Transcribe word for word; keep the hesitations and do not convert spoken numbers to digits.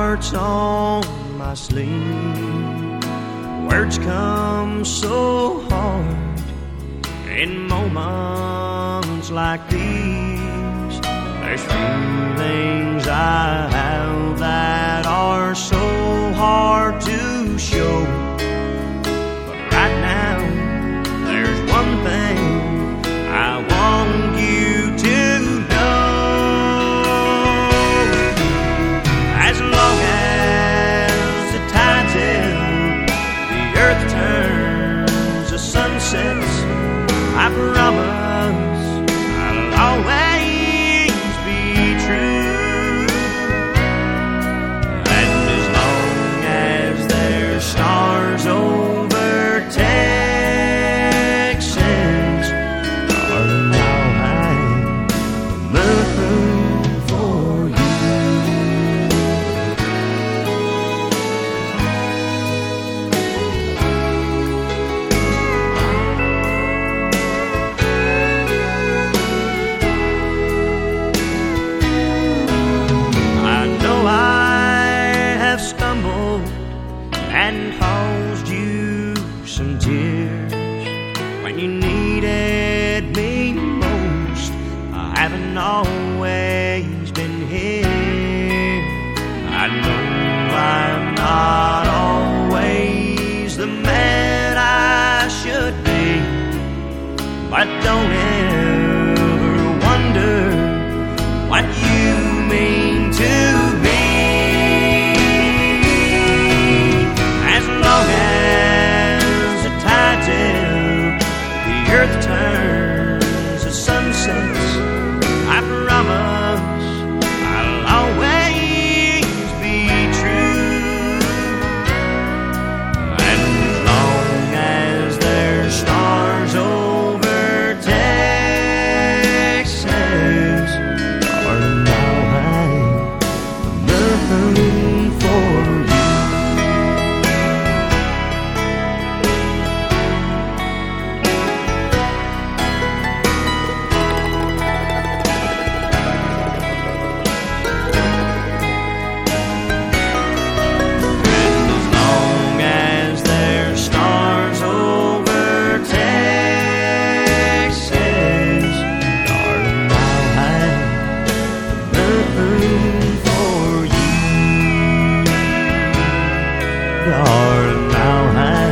heart's on my sleeve. Words come so hard in moments like these. There's feelings I have that are so hard to show. But right now, there's one thing I want you to know. As long as the tide's in, the earth turns, the sun sets, I promise I'll always be true. And as long as there's stars over Texas, darling, I'll hang the moon for you. Stumbled and caused you some tears when you needed me most. I haven't always been here. I know I'm not always the man I should be, but don't ever wonder what you mean to me. The earth turns, the sun sets, I promise I'll always be true. And as long as there's stars over Texas, darling, I'll hang the moon for you. Darling, I'll hang